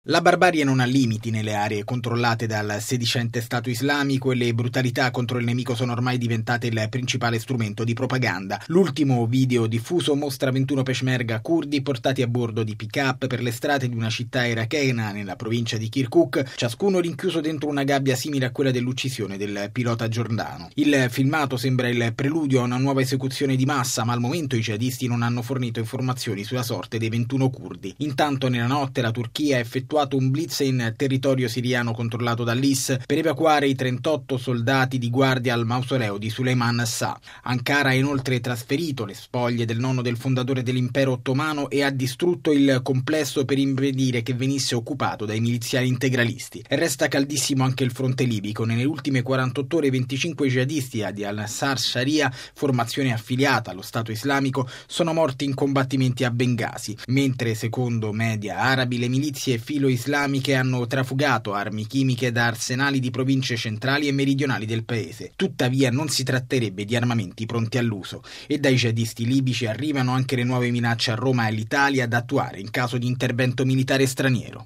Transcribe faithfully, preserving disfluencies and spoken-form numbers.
La barbarie non ha limiti nelle aree controllate dal sedicente Stato islamico e le brutalità contro il nemico sono ormai diventate il principale strumento di propaganda. L'ultimo video diffuso mostra ventuno peshmerga curdi portati a bordo di pick-up per le strade di una città irachena nella provincia di Kirkuk, ciascuno rinchiuso dentro una gabbia simile a quella dell'uccisione del pilota giordano. Il filmato sembra il preludio a una nuova esecuzione di massa, ma al momento i jihadisti non hanno fornito informazioni sulla sorte dei ventuno curdi. Intanto nella notte la Turchia ha effettuato un blitz in territorio siriano controllato dall'I S per evacuare i trentotto soldati di guardia al mausoleo di Suleiman Shah. Ankara ha inoltre trasferito le spoglie del nonno del fondatore dell'impero ottomano e ha distrutto il complesso per impedire che venisse occupato dai miliziani integralisti. E resta caldissimo anche il fronte libico. Nelle ultime quarantotto ore venticinque jihadisti di Al-Ansar Sharia, formazione affiliata allo Stato islamico, sono morti in combattimenti a Bengasi, mentre secondo media arabi le milizie filo islamiche hanno trafugato armi chimiche da arsenali di province centrali e meridionali del paese. Tuttavia non si tratterebbe di armamenti pronti all'uso e dai jihadisti libici arrivano anche le nuove minacce a Roma e all'Italia da attuare in caso di intervento militare straniero.